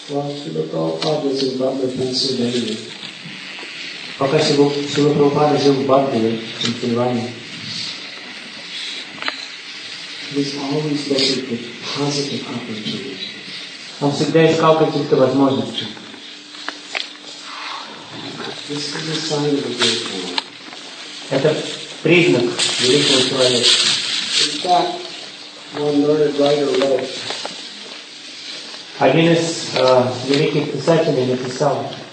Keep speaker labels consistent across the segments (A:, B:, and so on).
A: Well, Srila Prabhupada was in Butler, Pennsylvania.
B: Пока Шрила Прабхупада жил в Батлере, в Пенсильвании,
A: He was always looking for positive opportunities.
B: он всегда искал каких-то возможностей.
A: This is a sign of a great man.
B: Это признак великого человека.
A: In fact, one learned writer wrote,
B: Один из великих писателей написал,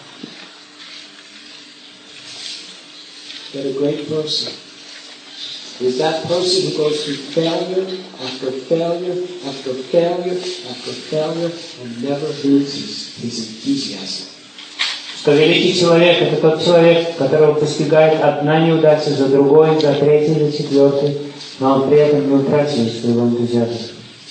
A: that a great person is that person who goes through failure after failure after failure after failure and never loses his enthusiasm.
B: что великий человек — это тот человек, которого постигает одна неудача за другой, за третьей, за четвертой, но он при этом не утратил своего энтузиазма.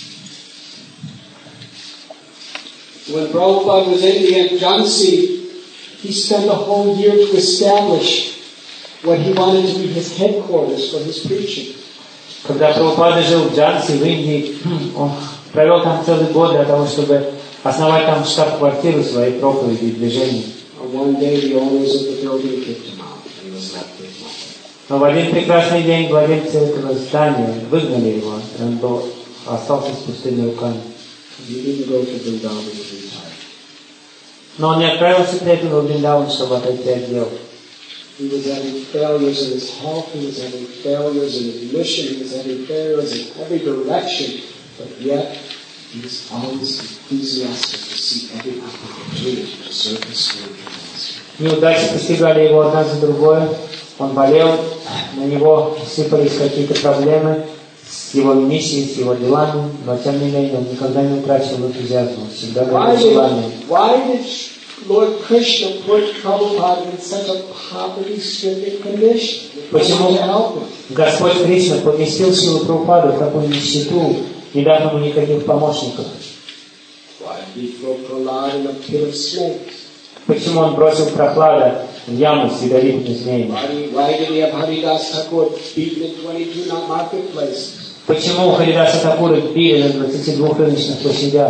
A: When Prabhupada was in the Jhansi, he spent a whole year to establish what he wanted to be his headquarters for his preaching.
B: Когда Прабхупада жил в Джанси, в Индии, он провел там целый год для того, чтобы основать там штаб-квартиру своей проповеди и движений.
A: One day the owners of the building kicked him out and he was left with nothing.
B: Но в один прекрасный день владельцы этого здания выгнали его, и он остался с пустыми руками.
A: He didn't go to Vrindavan to retire.
B: Но он не отправился при этом в Вриндаван, чтобы отойти от дел.
A: He was having failures in his health, he was having failures in his mission, he was having failures in every direction, but yet he was always enthusiastic to see every opportunity to serve his spiritual master.
B: Неудачи постигали его одна за другой. Он болел, на него сыпались какие-то проблемы с его миссией, с его делами, но тем не менее он никогда не утратил энтузиазма, всегда был желанием.
A: Why did Lord Krishna put Prabhupada in such a poverty-stricken condition?
B: Почему Господь Кришна поместил Шрилу Прабхупаду в такую нищету, не дав ему никаких помощников?
A: Why did he throw Prahlad in a pit of snakes?
B: Почему он бросил Прохлада в яму с ядовитыми змеями?
A: Why did he have Haridas Thakur beaten in 22 marketplaces?
B: Почему Харидаса Такура били на 22 рыночных площадях?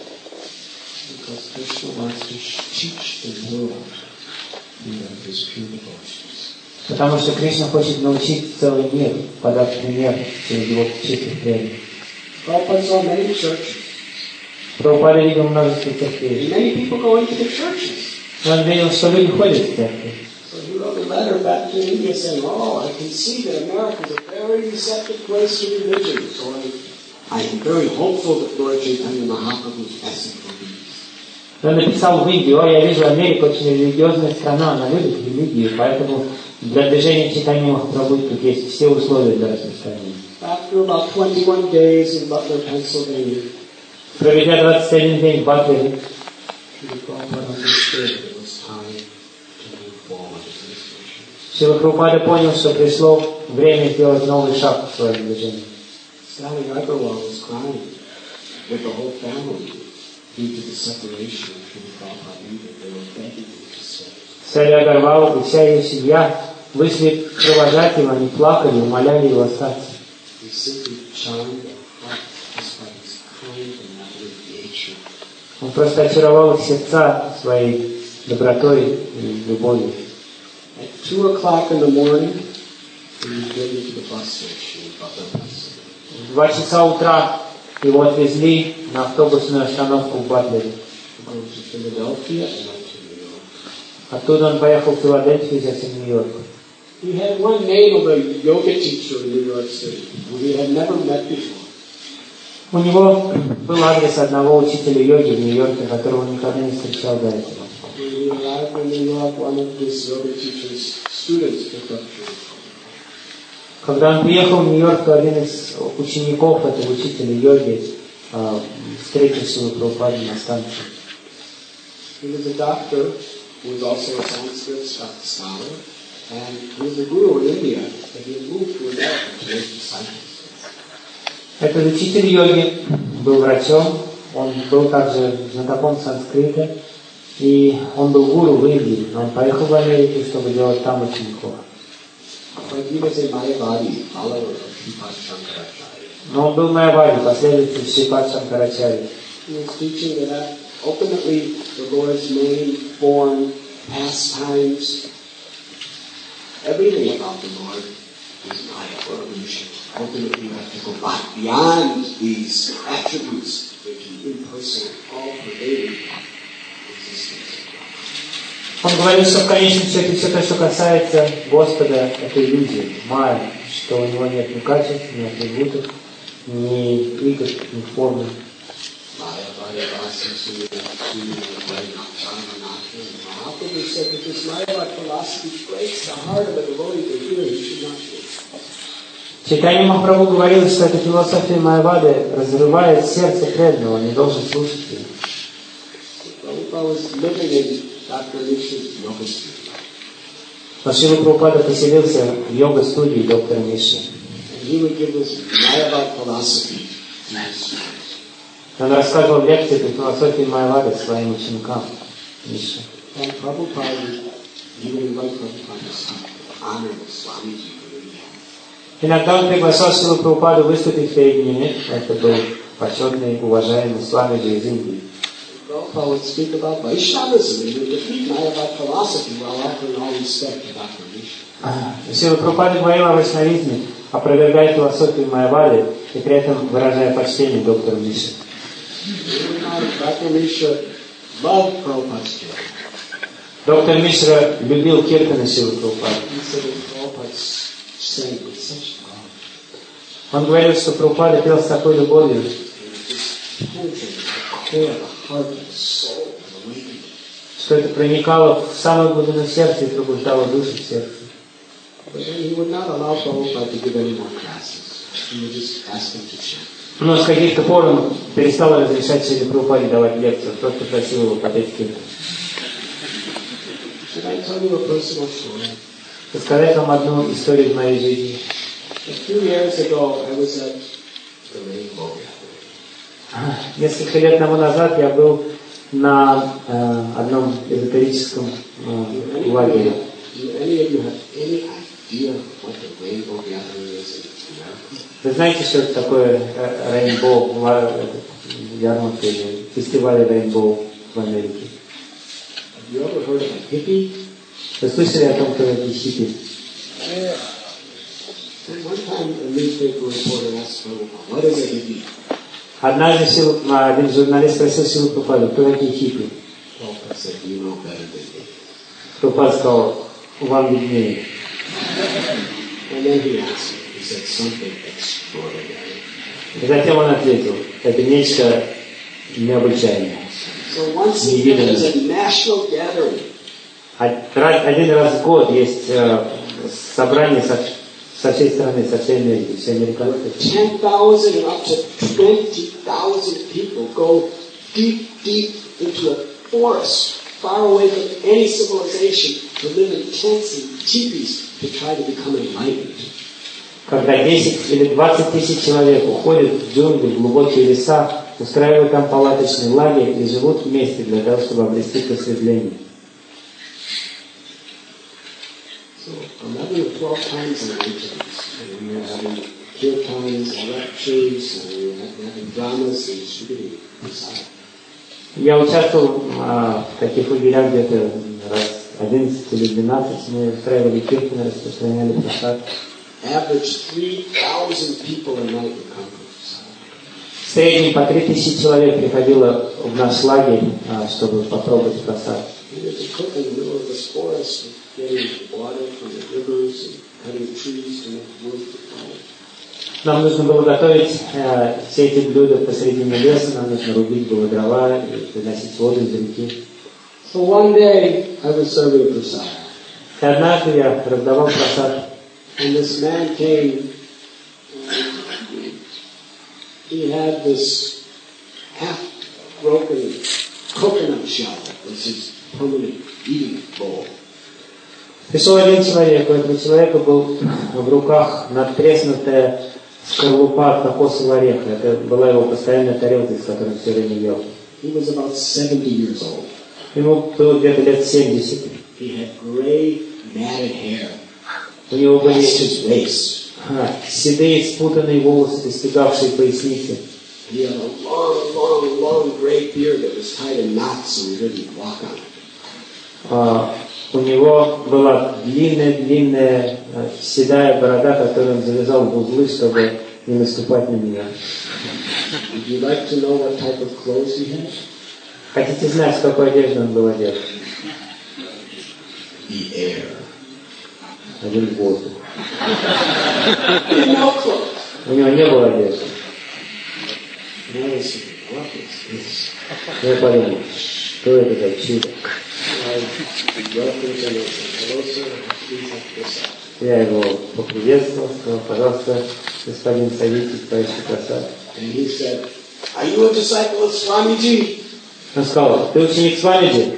A: Because Krishna wants to teach the world his pure devotions.
B: Потому что Кришна хочет научить целый мир, подав пример через его чистых преданных.
A: Prabhupada saw many churches.
B: Прабхупада видел множество церквей.
A: And many people go into the churches.
B: Он видел, что люди ходят в церкви.
A: So he wrote a letter back to India saying, "Oh, I can see that America is a very receptive place to religion. So I am very hopeful that Lord Chaitanya Mahaprabhu's message will be."
B: Он написал в Индию: «О, я вижу, Америка очень религиозная страна, она любит религию, поэтому для движения Чайтаньи Махапрабху тут есть все условия для распространения».
A: After about 21 days in Butler, Pennsylvania,
B: проведя 21 день в Батлере, Шрила Прабхупада понял, что пришло время сделать новый шаг в своем движении.
A: Sally Agarwal was crying with the whole family due to the separation between Prabhupada and India. They were begging him to stay.
B: Салли Агарвал и вся ее семья вышли провожать его, они плакали, умоляли его остаться.
A: He simply charmed their heart just by his kind and loving nature.
B: Он просто очаровал их сердца своей добротой и любовью.
A: At 2 o'clock in the morning, he was driven to the bus station in Butler, Pennsylvania.
B: В 2 часа утра его отвезли на автобусную остановку в Батлере.
A: Going to Philadelphia and then to New York.
B: Оттуда он поехал в Филадельфию, затем в Нью-Йорк.
A: He had one name of a yoga teacher in New York City who he had never met before.
B: У него был адрес одного учителя йоги в Нью-Йорке, которого он никогда не встречал до этого.
A: When he arrived in New York, one of this yoga teacher's students picked up Srila.
B: Когда он приехал в Нью-Йорк, то один из учеников этого учителя йоги встретил Шрилу Прабхупаду на станции.
A: He was a doctor who was also a Sanskrit scholar, and he was a guru in India, and he moved to America to raise disciples.
B: Этот учитель йоги был врачом, он был также знатоком санскрита, и он был гуру в Индии, но он поехал в Америку, чтобы делать там учеников.
A: But he was a Mayavadi, follower of Sripad Shankaracharya.
B: Но он был Майявади, последователь Шрипад Шанкарачарьи.
A: He was teaching that Ultimately, the Lord's main form, pastimes, everything about the Lord is Maya or illusion. Ultimately, we have to go back beyond these attributes, which is impersonal, all-pervading existence.
B: Он говорит, что в конечном счете все то, что касается Господа, это иллюзия, майя, что у него нет ни качеств, ни атрибутов, ни игр, ни формы. Чайтанья Махапрабху говорил, что эта философия Майявады разрывает сердце преданного, он не должен слушать ее. Но Шрила Прабхупада поселился в йога-студии доктора Миши. Он рассказывал лекции по философии Майявады своим ученикам Миши. Иногда он приглашал Шрилу Прабхупаду выступить перед ними. Это был почетный, уважаемый Свамиджи из Индии.
A: Prabhupada would speak about Vaishnavism and would defeat Mayavad philosophy while offering all respect to Dr. Misha.
B: Шрила Прабхупада говорил о вайшнавизме, опровергая философию Майявады и при этом выражая почтение доктору Миши.
A: Dr. Misha loved Prabhupada's kirtan.
B: Доктор Мишра любил киртаны Шрилы Прабхупады. Он говорил, что Прабхупада пел с такой любовью, что это проникало в самую глубину сердца и пробуждало душу в сердце. Но с каких-то пор он перестал разрешать Шриле Прабхупаде давать лекцию, просто просил его попеть киртан. Рассказать вам одну историю из моей жизни. Несколько лет тому назад я был на одном эзотерическом лагере. Вы знаете, что это такое Рейнбоу, ярмарка или фестиваль Рейнбоу в Америке? Вы слышали о том, кто такие хиппи? Однажды один журналист спросил Шрилу Прабхупаду, кто такие хиппи? Прабхупада сказал, вам виднее. И затем он ответил, это нечто необычайное. Один раз в год есть собрание со всей страны, со всей Америки, все американцы.
A: 10,000 and up to 20,000 people go deep, deep into a forest, far away from any civilization, to live in tents and teepees to try to become enlightened.
B: Когда 10 или 20 тысяч человек уходят в джунгли, в глубокие леса, устраивают там палаточный лагерь и живут вместе для того, чтобы обрести просветление.
A: So 11 or 12 times a week, and we were having kirtans, lectures, and we were having dramas and distributing prasad.
B: Я участвовал в таких лагерях где-то раз 11 или 12, мы устраивали киртаны, распространяли прасад.
A: Average 3,000 people a night would come to prasad.
B: В среднем по 3000 человек приходило в наш лагерь, чтобы попробовать прасад.
A: We had to cook in the middle of this forest, getting water from the rivers and cutting trees to make wood for fire.
B: Нам нужно было готовить все эти блюда посредине леса, нам нужно рубить было дрова и приносить воду из реки.
A: So one day I was serving prasad.
B: И однажды я раздавал прасад.
A: And this man came, he had this half-broken coconut shell as his permanent eating bowl.
B: Пришел один человек, у этого человека был в руках надтреснутая скорлупа кокосового ореха. Это была его постоянная тарелка, из которой он все время ел.
A: He was about 70 years old.
B: Ему было где-то лет 70.
A: He had gray, matted hair.
B: У него были
A: his waist.
B: седые спутанные волосы, достигавшие поясницы.
A: He had a long gray beard that was tied in knots so he couldn't walk on it.
B: У него была длинная седая борода, которую он завязал в узлы, чтобы не наступать на меня.
A: Would you like to know what type of clothes he had?
B: Хотите знать, с какой одеждой он был одет?
A: The air.
B: Один воздух.
A: No clothes.
B: У него не было одежды. Я подумал, что это за чудо? Я его поприветствовал, сказал, пожалуйста, господин, садитесь, товарищ красавец.
A: Are you a disciple of Swamiji?
B: Он сказал, ты ученик Свамиджи?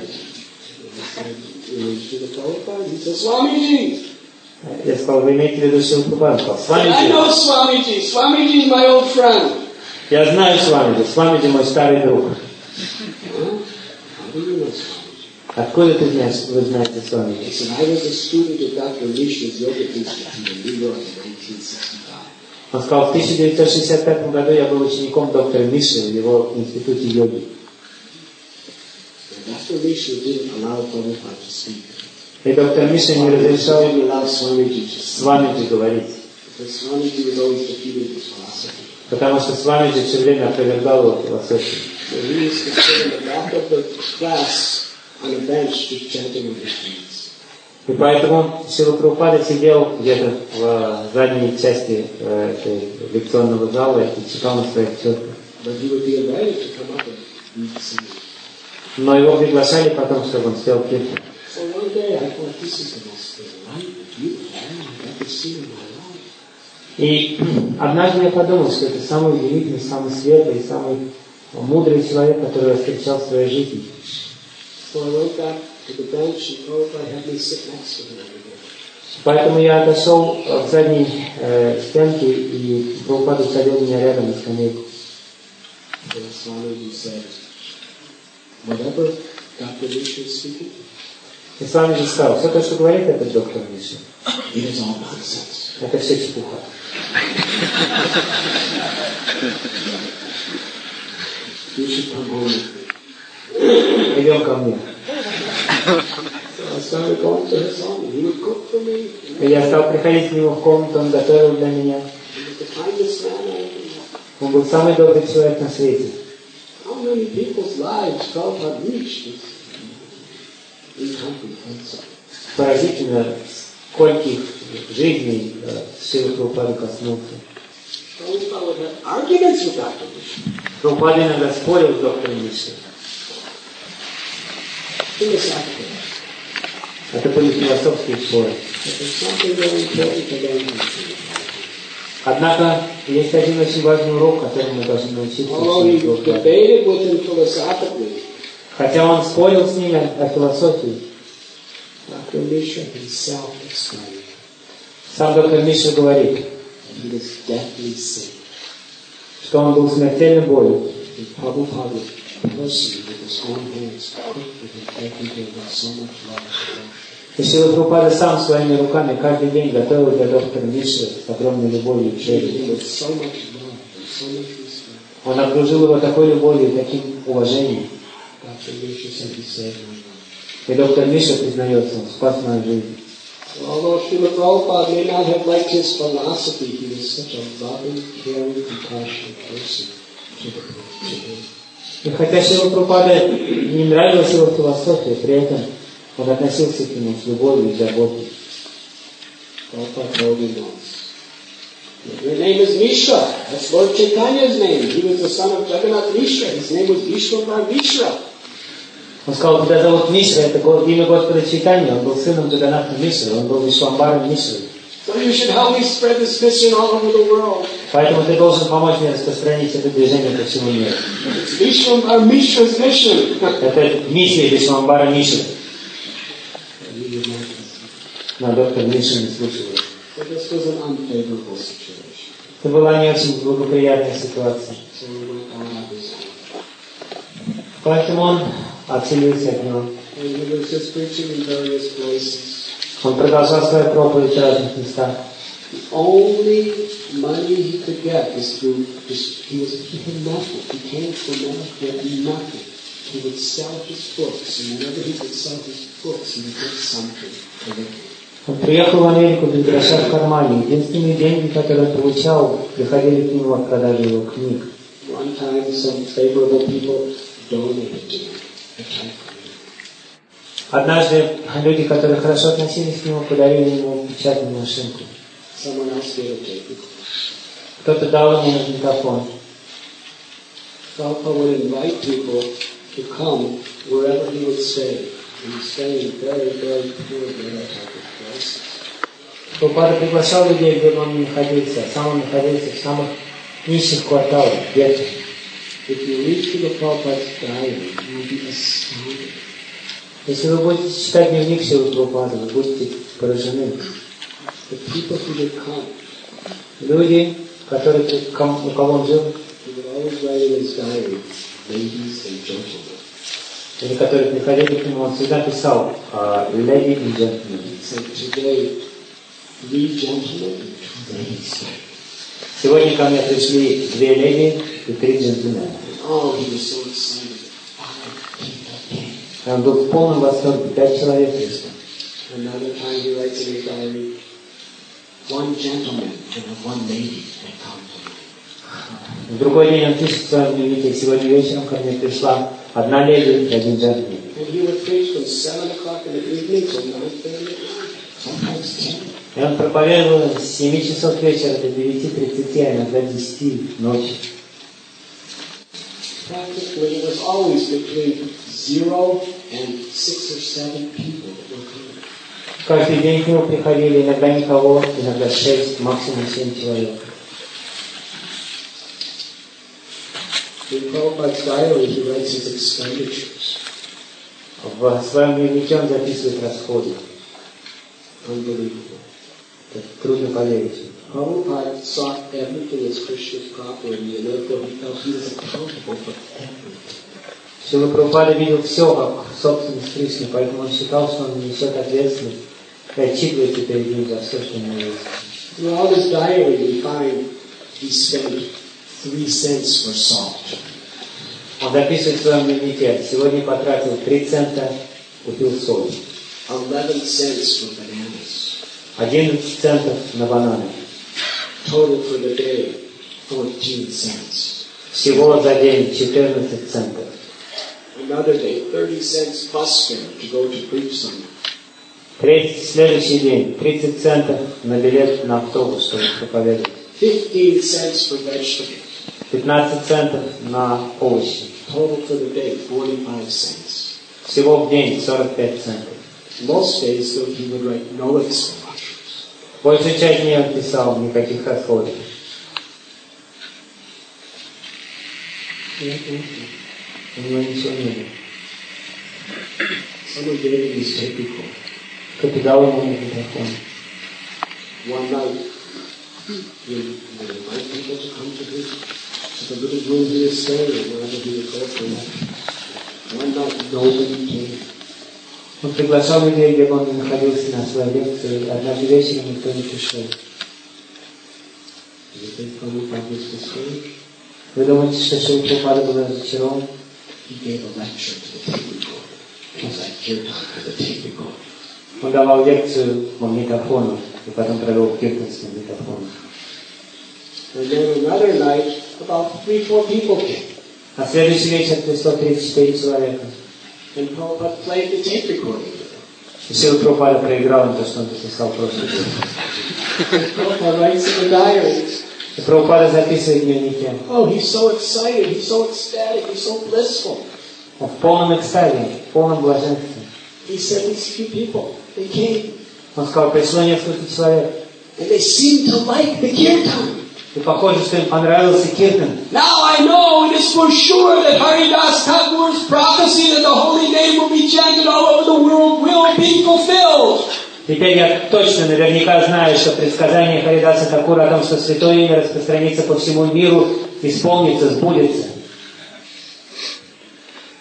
A: He said, Swamiji.
B: Я сказал, вы имеете в виду Шрила Прабхупаду? Он сказал,
A: I know
B: Свамиджи.
A: Swamiji. Swamiji is my old friend.
B: Я знаю Свамиджи. Свамиджи мой старый друг.
A: How do you know Swamiji?
B: Откуда ты знаешь, вы знаете Свамиджи?
A: He said, I was a student of Dr. Mishra's Yoga Institute in New York in 1965.
B: Он сказал, в 1965 году я был учеником доктора Миши в его институте йоги.
A: Dr. Mishra didn't allow Prabhupada to speak.
B: И доктор Миша не разрешал
A: He didn't allow Swamiji to speak.
B: Свамиджи говорить.
A: Because Swamiji was always defeating his philosophy.
B: Потому что Свамиджи все время опровергал его философию.
A: So he used to sit in the back of the class on a bench just chanting with his feet.
B: И поэтому Шрила Прабхупада сидел где-то в задней части этой лекционного зала и читал на своих четках.
A: But he would be invited to come up and read singing.
B: Но его приглашали потом, чтобы он спел киртан.
A: So one day I thought, this is the most enlightened, beautiful man I've ever seen in my life.
B: И однажды я подумал, что это самый удивительный, самый светлый, самый мудрый человек, который я встречал в своей жизни.
A: So I went back to the bench and Prabhupada had me sit next to him every day.
B: Поэтому я отошел к задней стенке, и Прабхупада усадил меня рядом на скамейку.
A: And Swamiji said, whatever Dr. Mishra is speaking,
B: И Свамиджи сказал, все то, что говорит этот доктор Миша,
A: it is all nonsense.
B: это все чепуха.
A: You should come home with me.
B: Идем ко мне.
A: So I started going to his home. He would cook for me.
B: И я стал приходить к нему в комнату, он готовил для меня.
A: He was the kindest man I ever met.
B: Он был самый добрый человек на свете.
A: How many people's lives Prabhupada reached is incomprehensible.
B: Поразительно, скольких жизней Шрила Прабхупада коснулся.
A: Prabhupada would have arguments with Dr. Mishra.
B: Прабхупада иногда спорил с доктором Мишей.
A: Philosophically.
B: Это были философские споры.
A: But there's something very important to learn from him.
B: Однако есть один очень важный урок, которому мы должны научиться.
A: Although he debated with him philosophically,
B: Хотя он спорил с ними о философии,
A: Dr. Mishra himself explained
B: сам доктор Миша говорит,
A: that he was deathly sick.
B: что он был смертельно болен.
A: And Prabhupada would personally, with his own hands, cook for him every day with so much love and devotion.
B: И Шрила Прабхупада сам своими руками каждый день готовил для доктора Миши с огромной любовью и
A: Treated
B: шерстью.
A: him with so much love and so much respect.
B: Он окружил его такой любовью и таким уважением.
A: Dr. Mishra said he saved my life.
B: И доктор Миша признается, он спас мою жизнь.
A: So although Srila Prabhupada may not have liked his philosophy, he was such a loving, caring, compassionate person to him.
B: И хотя Шрила Прабхупада не нравилась его философия, при этом он относился к нему с любовью и заботой.
A: Prabhupada told him once, your name is Mishra. That's Lord Chaitanya's name. He was the son of Jagannath Mishra. His name was Vishwambar Mishra.
B: Он сказал, тебя зовут Мишра, это имя Господа Чайтанья, он был сыном Джаганатха Мишры, он был Вишвамбаром Мишры.
A: So you should help me spread this mission all over the world.
B: Поэтому ты должен помочь мне распространить это движение по всему миру.
A: It's Vishwambar Mishra's mission.
B: Это миссия Вишвамбара Мишры. Но доктор Миша не слушал его.
A: But this was an unfavorable situation.
B: Это была не очень благоприятная ситуация.
A: So he went on his own.
B: Поэтому он отселился от него.
A: And he was just preaching in various places.
B: Он продолжал свою проповедь в разных местах.
A: The only money he could get was through, he had nothing. He came from America with nothing. He would sell his books, and whenever he could sell his books, he would get something to live with.
B: Он приехал в Америку без гроша в кармане. Единственные деньги, которые он получал, приходили к нему от продажи его книг.
A: One time, some favorable people donated to him.
B: Однажды люди, которые хорошо относились к нему, подарили ему печатную машинку.
A: Someone else gave a tape.
B: Кто-то дал ему магнитофон.
A: Prabhupada would invite people to come wherever he would stay. He would stay in very, very poor ghetto type of places.
B: Прабхупада приглашал людей, где бы он ни находился, а сам он находился в самых нищих кварталах, гетто.
A: If you read through the Prabhupada's diary, you will be astounded.
B: Если вы будете читать дневник Шрилы Прабхупады, вы будете поражены.
A: The people who would come,
B: Люди, у кого он жил,
A: he would always write in his diary, ladies and gentlemen.
B: или которые приходили к нему, он всегда писал «Lady and gentlemen».
A: So today, 3 gentlemen and 2 ladies.
B: Сегодня ко мне пришли 2 леди и 3 джентльмена.
A: Oh, he was so excited. 5 people came.
B: И он был в полном восторге, 5 человек пришло.
A: Another time he writes in his diary, 1 gentleman and 1 lady had come to me.
B: В другой день он пишет в своем дневнике: сегодня вечером ко мне пришла 1 леди и 1 джентльмен.
A: And he would preach from 7 o'clock in the evening till 9:30 at night, sometimes 10.
B: И он проповедовал с 7 часов вечера до 9:30, а иногда 10 ночи.
A: Practically, it was always between 0 and 6 or 7 people that were coming.
B: Каждый день к нему приходили иногда никого, иногда 6, максимум 7 человек.
A: In Prabhupada's diary, he writes his expenditures.
B: В своем дневнике он записывает расходы.
A: Unbelievable.
B: Это трудно поверить.
A: Prabhupada sought everything as Krishna's property, and therefore he felt he was accountable for everything.
B: Шрила Прабхупада видел все как собственность Кришны, поэтому он считал, что он несет ответственность и отчитывается перед ним за все, что у него есть.
A: Throughout his diary, we find he spent 3 cents for salt.
B: Он записывает в своем дневнике: сегодня потратил 3 цента, купил соль.
A: 11 cents for bananas.
B: 11 центов на бананы.
A: Total for the day, 14 cents.
B: Всего за день 14 центов.
A: Another day, 30 cents bus fare to go to preach somewhere.
B: Следующий день 30 центов на билет на автобус, чтобы проповедовать.
A: 15 cents for vegetables.
B: 15 центов на овощи.
A: Total for the day, 45 cents.
B: Всего в день 45 центов.
A: Most days, though, he would write no expenditures.
B: Большую часть дней он писал никаких расходов. У него ничего не было.
A: Someone gave him his tape recorder.
B: Кто-то дал ему микрофон.
A: One night, he would invite people to come to the little room he was staying in, wherever he would go for that. One night, nobody came.
B: Он приглашал людей, где бы он ни находился на своей лекции, однажды вечером никто не пришел. Вы думаете, что Шрила Прабхупада был разочарован? Он давал лекцию магнитофону, и потом провел киртан с магнитофоном. А следующий вечер пришло 34 человека.
A: And Prabhupada played the tape recording with them.
B: И Шрила Прабхупада проиграл им то, что он записал в прошлый день.
A: Prabhupada writes in the diary.
B: И Прабхупада записывает в дневнике.
A: Oh, he's so excited, he's so ecstatic, he's so blissful.
B: Он в полном экстазе, в полном блаженстве.
A: He said these few people, they came.
B: Он сказал, пришло несколько человек.
A: And they seemed to like the kirtan.
B: И похоже, что им понравился киртан.
A: Now I know it is for sure that Haridas Thakur's prophecy that the holy name will be chanted all over the world will be fulfilled.
B: Теперь я точно, наверняка знаю, что предсказание Харидаса Такура о том, что святое имя распространится по всему миру, исполнится, сбудется.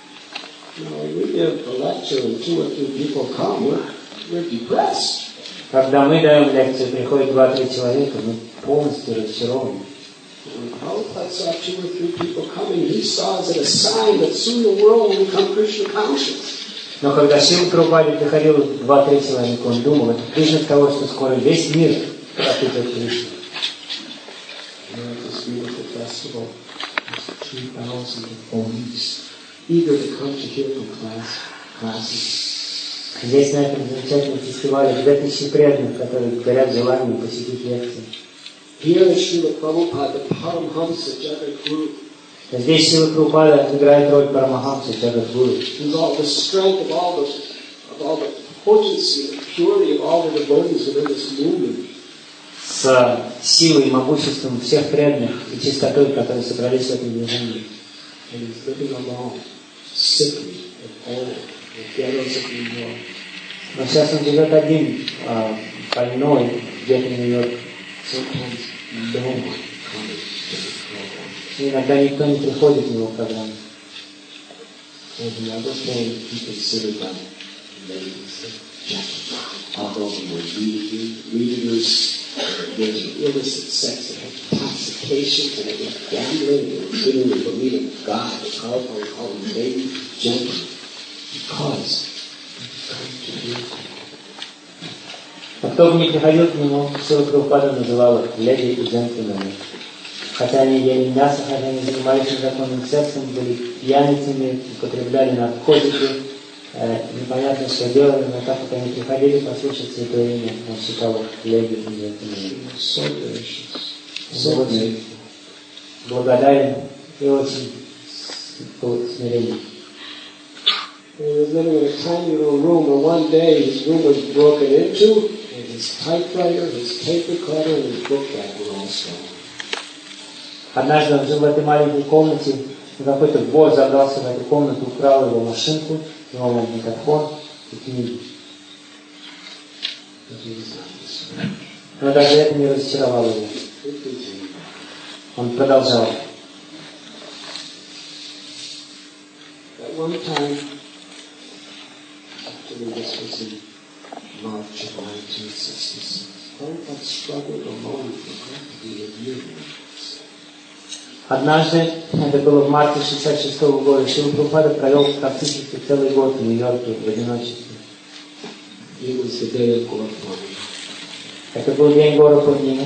A: We give a lecture and 2 or 3 people come, we're depressed.
B: Когда мы даем лекцию, приходит 2-3 человека, мы полностью разочарованы.
A: When Prabhupada saw 2 or 3 people coming, he saw as a sign that soon the world will become Krishna conscious.
B: Но когда Шрила Прабхупаде приходило 2-3 человека, он думал, это признак того, что скоро весь мир пропитает Кришну.
A: This beautiful festival, 3,000 devotees, eager to come to hear from classes.
B: Здесь, на этом замечательном фестивале, 2000 преданных, которые горят желанием посетить лекции.
A: Here is Srila Prabhupada, the Paramhamsa Jagadguru.
B: Здесь Шрила Прабхупада играет роль Парамахамса Джагадгуру.
A: With all the strength of all the potency and purity of all the devotees within this movement.
B: С силой и могуществом всех преданных и чистотой, которые собрались в этом движении.
A: And he's living alone, sickly and old, with ghettos of New York.
B: Но сейчас он живет один, больной, где-то в Нью-Йорке.
A: Sometimes no one coming to the program.
B: И иногда никто не приходит в его программу.
A: And the other thing he considered them ladies and gentlemen, although they were readers, they were illicit sex, they had intoxications, and they were gambling, they were didn't even believe in God, they called them ladies and gentlemen, because they come to hear God.
B: А кто бы ни приходил к нему, Шрила Прабхупада называл их леди и джентльмены. Хотя они ели мясо, хотя они занимались незаконным сексом, были пьяницами, употребляли наркотики, непонятно что делали, но так как они приходили послушать Святое Имя, он считал их леди и джентльменами. Он очень благодарен и очень смиренен.
A: He was living in a tiny little room, and one day his room was broken into, and his typewriter, his tape recorder, and his book bag were all stolen.
B: Однажды он жил в этой маленькой комнате, и какой-то вор забрался в эту комнату, украл его машинку, его магнитофон и книги. Но даже это не разочаровало его. Он продолжал.
A: At one time, actually this was in March of 1966, Prabhupada struggled alone for practically a year.
B: Однажды, это было в марте 1966 года, Шрила Прабхупада провел практически целый год в Нью-Йорке в одиночестве.
A: It was the day of Gaura Purnima.
B: Это был день Гаура Пурнимы.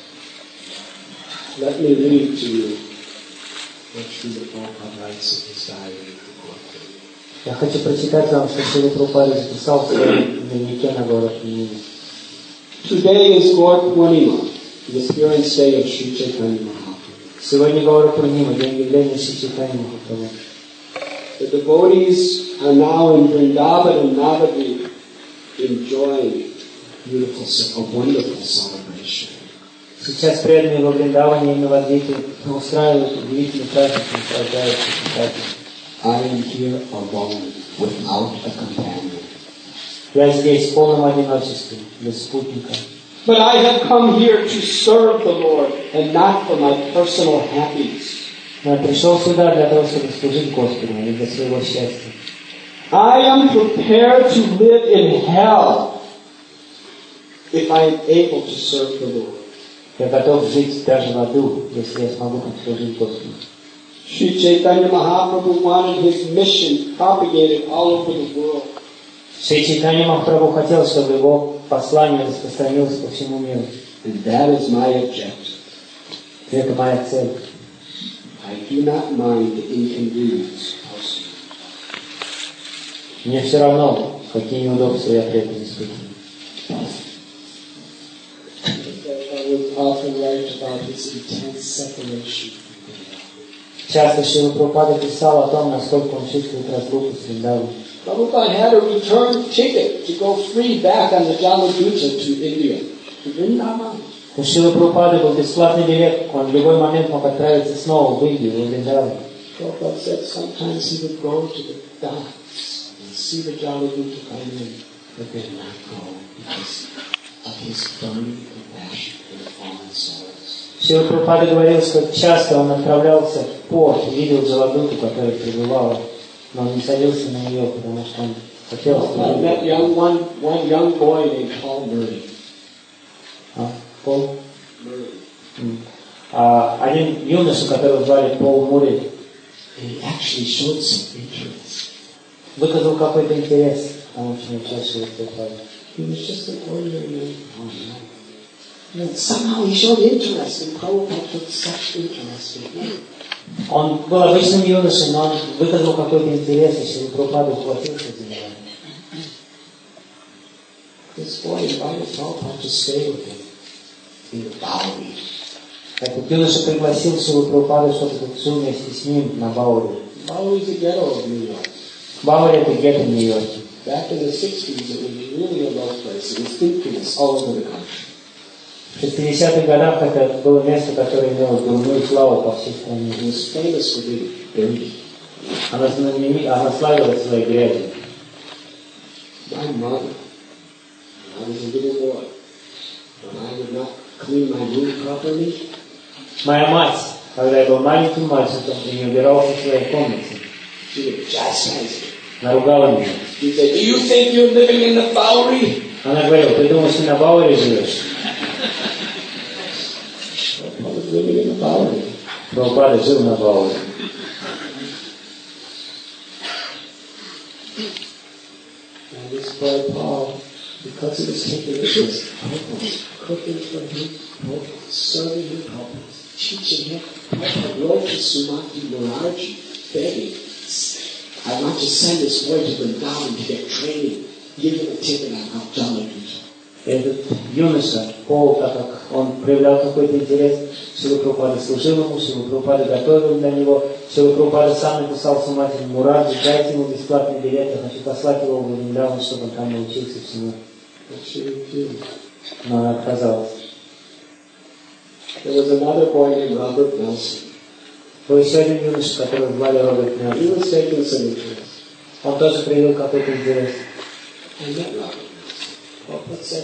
A: Let me read to you what Srila Prabhupada writes in his diary of Gaura Purnima.
B: Я хочу прочитать вам, что Шрила Прабхупада записал в своем дневнике на Гаура Пурниму.
A: Today is Gaura Purnima, the appearance day of Sri Chaitanya Mahaprabhu.
B: Сегодня Гаура Пурнима, день явления Шри Чайтаньи Махапрабху.
A: The devotees are now in Vrindavan and Navadvip enjoying a wonderful celebration.
B: Сейчас преданные во Вриндаване и Навадвипе устраивают удивительный праздник, наслаждаются этим праздником.
A: I am here alone, without a companion.
B: Я здесь в полном одиночестве, без спутника.
A: But I have come here to serve the Lord, and not for my personal happiness.
B: Но я пришел сюда для того, чтобы служить Господу, а не для своего счастья.
A: I am prepared to live in hell if I am able to serve the Lord.
B: Я готов жить даже в аду, если я смогу служить Господу.
A: Sri Chaitanya Mahaprabhu wanted his mission propagated all over the world.
B: Шри Чайтанья Махапрабху хотел, чтобы его послание распространилось по всему миру.
A: And that is my objective.
B: И это моя цель.
A: I do not mind the inconvenience of sin.
B: Мне все равно, какие неудобства я при этом испытываю.
A: I would often write about his intense separation.
B: Часто Шрила Прабхупада писал о том, насколько он чувствует разлуку с Вриндаваном.
A: Prabhupada had a return ticket to go free back on the Jaladuta to India, to Vrindavan.
B: У Шрилы Прабхупады был бесплатный билет, он в любой момент мог отправиться снова в Индию, в Вриндаван.
A: Prabhupada said sometimes he would go to the ghats and see the Jaladuta come in, but did not go because of his burning compassion for the fallen souls.
B: Шрила Прабхупада говорил, что часто он отправлялся в порт и видел Джаладуту, которая прибывала, но он не садился на нее, потому что он хотел
A: I met one young boy named Paul Murray.
B: Пол? Один юноша, которого звали Пол Мурray,
A: he actually showed some interest.
B: выказал какой-то интерес к тому, что участвовал в Прабхупаде.
A: He was just an ordinary man. And somehow he showed interest, and Prabhupada took such interest in him.
B: Он был обычным юношей, но он выказал какой-то интерес, и Шрила Прабхупада ухватился за него.
A: This boy invited Prabhupada to stay with him in the Bowery.
B: Этот юноша пригласил Шрилу Прабхупаду, чтобы жил вместе с ним на Бауэри.
A: Bowery is the ghetto of New York.
B: Бауэри — это гетто в Нью-Йорке.
A: Back in the 60s, it was really a low place. It was infamous all over the country.
B: В 60-х годах это было место, которое имело дурную славу по всей стране.
A: It was famous for being dirty.
B: Она славилась своей грязью.
A: My mother, when I was a little boy, when I would not clean my room properly,
B: Моя мать, когда я был маленьким мальчиком и не убирался в своей комнате,
A: she would chastise me.
B: наругала меня.
A: She'd say, "Do you think you're living in the Bowery?"
B: Она говорила: ты думаешь, ты на Бауэри живешь?
A: I was living in the Bowery.
B: Прабхупада жил на Бауэри.
A: And this boy Paul, because he was taking interest, Prabhupada was cooking for him, Prabhupada was serving him, Prabhupada was teaching him, Prabhupada wrote to Sumati Murarji, begging, "I want to send this boy to Vrindavan to get training. Give him a ticket on how Jala Puja."
B: Этот юноша, Пол, так как он проявлял какой-то интерес, Шрила Прабхупада служил ему, Шрила Прабхупада готовил для него, Шрила Прабхупада сам написал Сумати Мураджи: дайте ему бесплатный билет, я хочу послать его в Вриндаван, чтобы он там научился всему. Но она отказалась.
A: There was another boy named Robert Nelson.
B: Был еще один юноша, которого звали Роберт
A: He
B: Нельсон.
A: was taking some interest.
B: Он тоже проявил какой-то интерес.
A: I met Robert Nelson. Prabhupada said,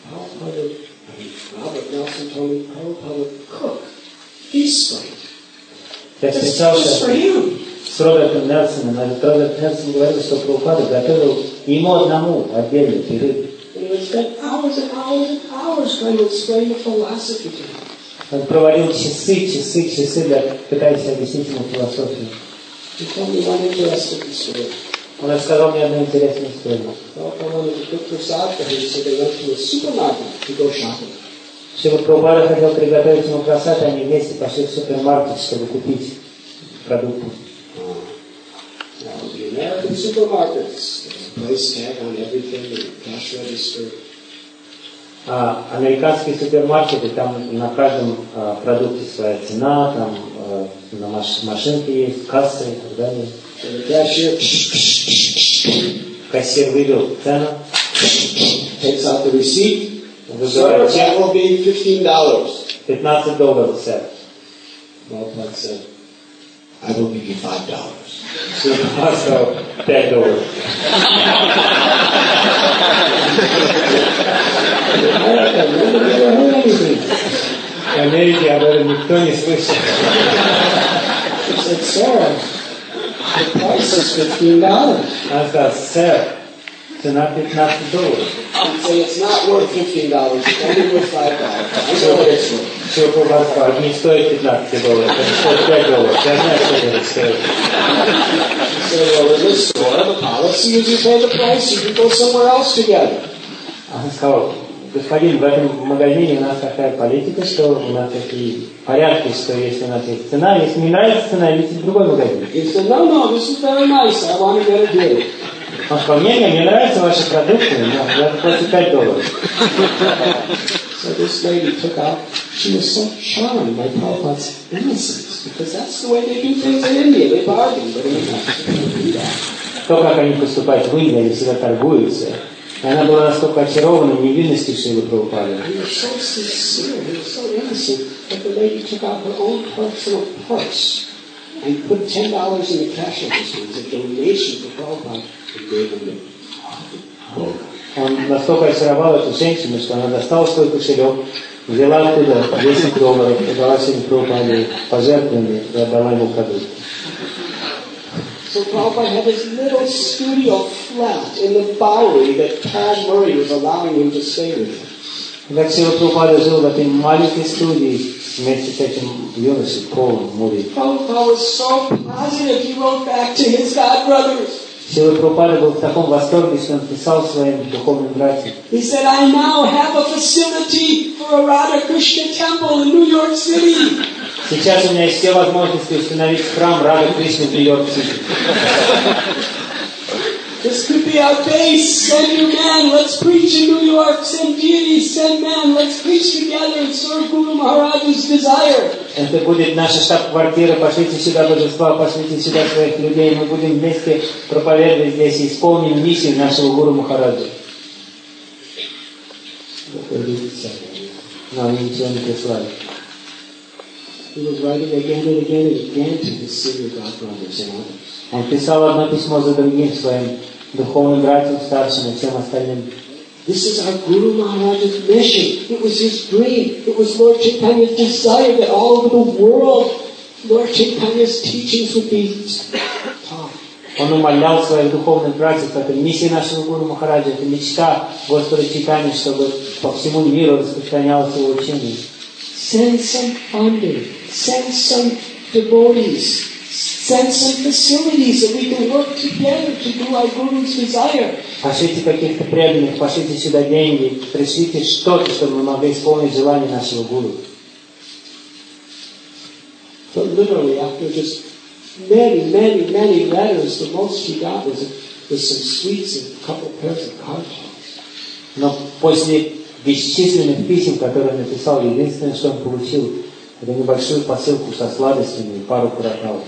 A: Robert Nelson told me Prabhupada would cook feast for him.
B: Я
A: Just for
B: встречался
A: him.
B: с Робертом Нельсоном, а Роберт Нельсон говорил, что Прабхупада готовил ему одному отдельный перерыв.
A: And he would spend hours and hours and hours trying to explain the philosophy to him.
B: Он проводил часы, пытаясь объяснить ему философию.
A: He told me one interesting story.
B: Он рассказал мне одну интересную историю.
A: Prabhupada wanted to cook prasad for him, so they went to a supermarket to go shopping.
B: Шрила Прабхупада хотел приготовить ему прасад, и они вместе пошли в супермаркет, чтобы купить продукты.
A: Now, the American supermarkets, there's a price tag on everything, the cash register.
B: А американские супермаркеты, там на каждом продукте своя цена, там на машинке есть, касса и так далее.
A: So the cashier
B: Кассир вывел цену,
A: takes out the receipt. Sir,
B: выбирает
A: that
B: чек,
A: will be $15.
B: $15, сэр.
A: Prabhupada said, "I will give you $5.
B: Шрила сказал $5. В Америке об этом никто не слышал.
A: He said, "Sir, the price is $15.
B: Он сказал: сэр, цена $15.
A: He'd say, "It's not worth $15. It's only worth $5. I know what it's worth."
B: Шрила Прабхупада сказал: не стоит $15, это стоит $5. Я знаю, что это стоит.
A: He said, "Well, in this store, the policy is you pay the price, you can go somewhere else together."
B: Он сказал: господин, в этом магазине у нас такая политика, что у нас такие порядки, что если у нас есть цена, если не нравится цена, идите в другой магазин.
A: He said, "No, this is very nice. I want to get a deal."
B: Он сказал: мне нравятся ваши продукты, но я заплачу $5.
A: So this lady took out, she was so charmed by Prabhupada's innocence, because that's the way they do things in India. They bargain, but in the country they don't do that.
B: То, как они поступают в Индии, они всегда торгуются. И она была настолько очарована невинностью Шрилы Прабхупады.
A: He was so sincere, he was so innocent, that the lady took out her own personal purse and put $10 in the cash register as a donation to Prabhupada and gave him it.
B: Он настолько очаровал эту женщину, что она достала свой кошелек, взяла оттуда $10 и дала Шриле Прабхупаде пожертвование и отдала ему продукты.
A: So Prabhupada had this little studio flat in the Bowery that Paul Murray was allowing him to stay with him.
B: Когда Шрила Прабхупада жил в этой маленькой студии вместе с этим юношей Полом Мури.
A: Prabhupada was so positive, he wrote back to his god brothers.
B: Шрила Прабхупада был в таком восторге, что он писал своим духовным братьям.
A: He said, I now have a facility for a Radha Krishna temple in New York City.
B: Сейчас у меня есть все возможности установить храм Рады Кришны в Нью-Йорк-Сити.
A: This could be our base. Send you men, let's preach in New York. Send deities, send men, let's preach together and serve Guru Maharaj's desire.
B: Это будет наша штаб-квартира. Пошлите сюда божества, пошлите сюда своих людей. Мы будем вместе проповедовать здесь и исполним миссию нашего Гуру Махараджа. Но они ничего не прислали.
A: He was writing again and again and again to his senior god brothers and others.
B: Он писал одно письмо за другим своим духовным братьям, старшим и всем остальным.
A: This is our Guru Maharaj's mission. It was his dream. It was Lord Chaitanya's desire that all over the world Lord Chaitanya's teachings would be taught.
B: Он умолял своих духовных братьев, это миссия нашего Гуру Махараджа, это мечта Господа Чайтаньи, чтобы по всему миру распространялось его учение.
A: Send some funding. Send some devotees. Send some facilities that we can work together to do our Guru's desire.
B: Пошлите каких-то преданных, пошлите сюда деньги, пришлите что-то, чтобы мы могли исполнить желание нашего Гуру.
A: So literally, after just many letters, the most he got was some sweets and a couple pairs of cartons.
B: Но после бесчисленных писем, которые он написал, единственное, что он получил, это небольшую посылку со сладостями и пару кварталов.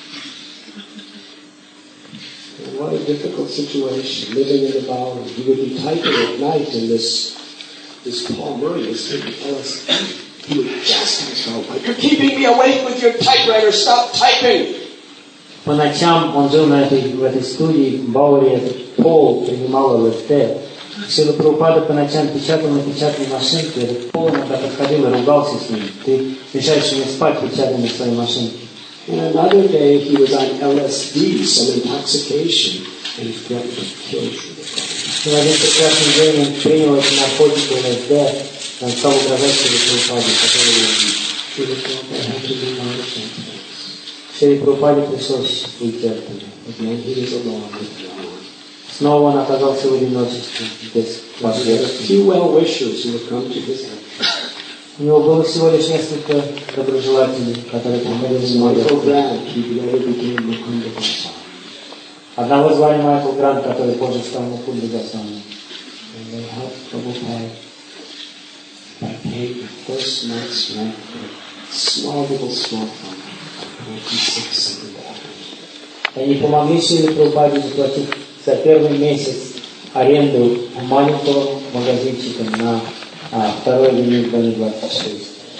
A: What a difficult situation, living in the Bowery. He would be typing at night, and this Paul Murray was taking LSD. He would just go, "You're keeping me awake with your typewriter. Stop typing."
B: По ночам он жил в этой студии, в Бауэре, этот Пол принимал ЛСД. Шрила Прабхупада по ночам печатал на печатной машинке, этот Пол иногда подходил и ругался с ним. Ты мешаешь мне спать, печатай на своей машинке.
A: And another day he was on LSD, some intoxication, and he threatened to kill Srila Prabhupada.
B: В один прекрасный день он принял эти наркотики ЛСД, он стал угрожать Шриле Прабхупаде, который его убил.
A: Srila Prabhupada had to leave out of that place.
B: Шриле Прабхупаде пришлось уйти оттуда.
A: Again he was alone with no one.
B: Снова он оказался в одиночестве, без
A: But he had a
B: поддержки.
A: few well-wishers who would come to his lecture.
B: У него было всего лишь несколько доброжелателей, которые приходили с ним.
A: Michael Grant, he later became Mukunda Goswami.
B: Одного звали Майкл Грант, который позже стал Мукунда Госвами.
A: And they helped Prabhupada by paying the first month's rent for a small little smartphone for $26,000.
B: Они помогли Шриле Прабхупаде заплатить за первый месяц аренду маленького магазинчика на второй линии Бани 26.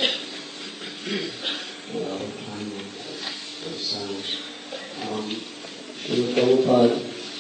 A: Srila Prabhupada,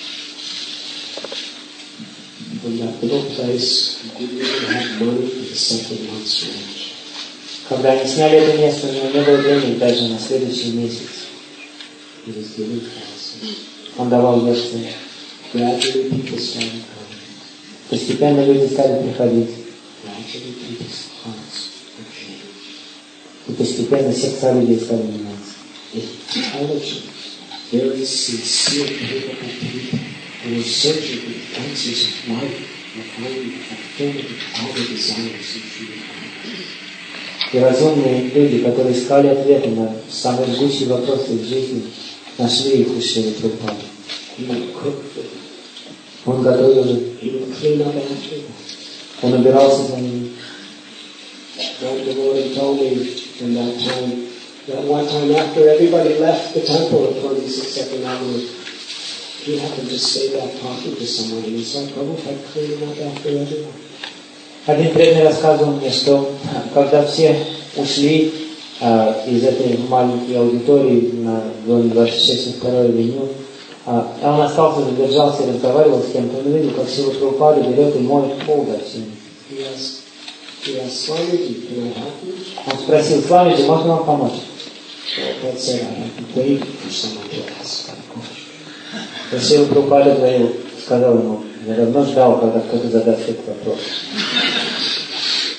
A: from that little place, he didn't even have money for the second month's rent.
B: Когда они сняли это место, у него не было денег даже на следующий месяц.
A: He was giving classes.
B: Он давал лекции.
A: Gradually people started coming.
B: Постепенно люди стали приходить.
A: Gradually people's hearts were changed.
B: И постепенно сердца людей стали меняться.
A: Intelligent, very sincere, capable people who were searching for the answers of life and finding fulfillment of all their desires in Srila Prabhupada.
B: И разумные люди, которые искали ответы на самые жгучие вопросы в жизни, нашли их у Шрилы Прабхупады.
A: He would cook for them.
B: Он готовил их,
A: He would clean up after them.
B: он убирался за ними.
A: One devotee told me in that time, that one time after everybody left the temple at 26th Avenue, he happened to stay back talking to someone, and he saw Prabhupada cleaning up after everyone.
B: Один преданный рассказывал мне, что когда все ушли из этой маленькой аудитории на 26 на 2-й авеню, он остался, задержался и разговаривал с кем-то, он увидел, как Шрила Прабхупада берет и моет пол за всеми.
A: He asked Swamiji, can I help you?
B: Он спросил: Свамиджи, можно вам помочь?
A: Prabhupada said, I have been waiting for someone to ask that question.
B: Шрила Прабхупада сказал ему: я давно ждал, когда кто-то задаст этот вопрос.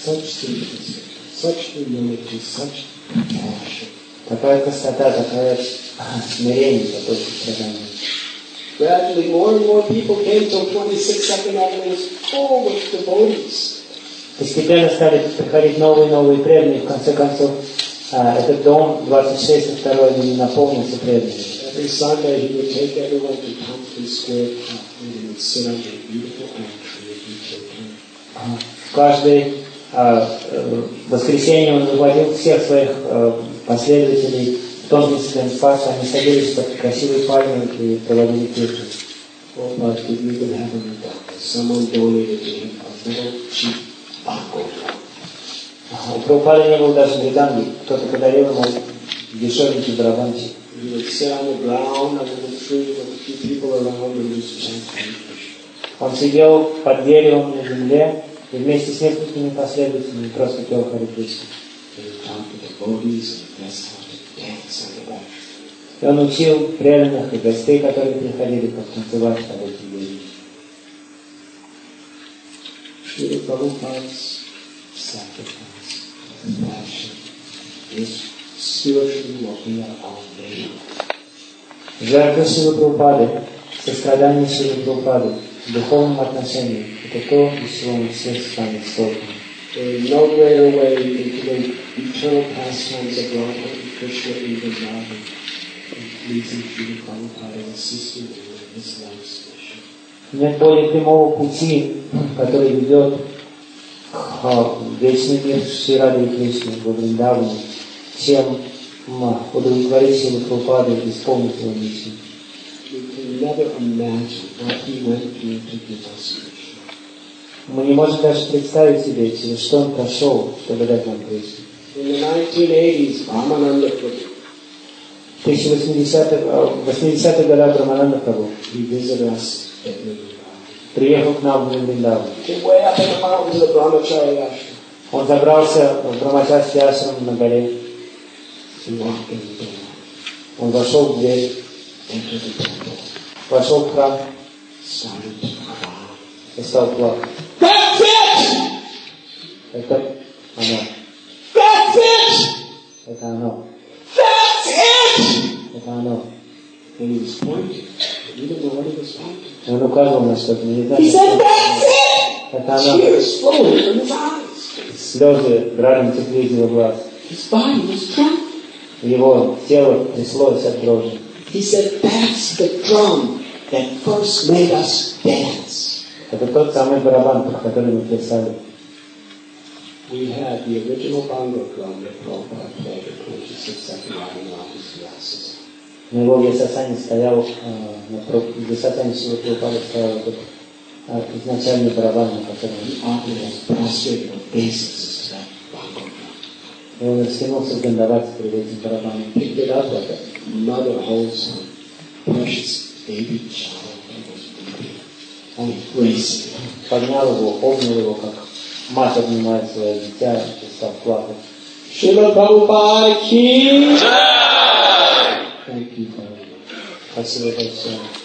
A: such simplicity, such humility, such compassion.
B: Такая красота, такое смирение, такое сострадание.
A: Gradually, more and more people came till 26th Avenue was full with devotees.
B: Постепенно стали приходить новые и новые преданные. В конце концов, этот дом 26 2 авеню наполнился преданными.
A: Every Sunday, he would take everyone to Tompkins Square Park and he would sit under a beautiful oak tree and he'd take care.
B: В каждое воскресенье он выводил всех своих последователей в Томпкинский парк. Они садились под красивой пальмой и проводили песню.
A: Oh, but we even have an example. Someone donated to him a little cheap bongo drum.
B: У Прабхупады не было даже мриданги. Кто-то подарил ему дешевенький барабанчик.
A: He would sit on the ground under the tree with a few people around and just chant Hare Krishna.
B: Он сидел под деревом на земле и вместе с несколькими последователями просто пел Харе Кришна. И он учил преданных и гостей, которые приходили потанцевать под эти деревья.
A: Шрила Прабхупада's sacrifice, compassion is spiritually what we are all made of.
B: Жертва Шрилы Прабхупады, сострадание Шрилы Прабхупады в духовном отношении – это то, из чего мы все станем созданы.
A: There is no greater way into the eternal pastimes of Radha and Krishna in Vrindavan than pleasing Srila Prabhupada and assisting him in his life's mission.
B: Нет более прямого пути, который ведет к вечный мир Шри Рады и Кришны во Вриндаване, чем удовлетворить Шрилу Прабхупаду и исполнить его миссию.
A: We can never imagine what he went through to give us Krishna.
B: Мы не можем даже представить себе, через что он прошел, чтобы дать нам Кришну.
A: In the 1980s, Brahmananda Prabhu,
B: В 80-х годах Брахмананда Прабху
A: he visited us at Vrindavan.
B: приехал к нам в Вриндаван.
A: He came way up in the mountains of the Brahmachari ashram.
B: Он забрался в Брамачарский ашрам на горе.
A: He walked in the door,
B: Он вошел в дверь,
A: entered the temple,
B: вошел в храм
A: started to cry.
B: и стал плакать.
A: That's it!
B: Это оно.
A: That's it!
B: Это оно.
A: That's it!
B: Это оно.
A: And he was pointing. We didn't know what he was pointing.
B: И он указывал на что-то. Мы не знали,
A: He
B: что
A: said,
B: это.
A: that's it!
B: Это оно.
A: Tears flowing from his eyes.
B: Слезы градом текли из его глаз.
A: His body was drunk.
B: Его тело тряслось от дрожи.
A: He said, that's the drum that first made us dance.
B: Это тот самый барабан, под который мы плясали.
A: We had the original bongo drum that Prabhupada played at 26th Avenue on his glasses.
B: На его Вьясасане стоял, на Вьясасане Шрилы Прабхупады стоял этот изначальный барабан, на котором
A: Often has prostrated obeisances to that bongo drum.
B: и он растянулся в Дандавате перед этим барабаном.
A: Picked it up like a mother holds her precious baby child and was weeping, embracing it.
B: Поднял его, обнял его, как мать обнимает свое дитя, и стал плакать.
A: Srila Prabhupada ki jai.
B: Спасибо большое.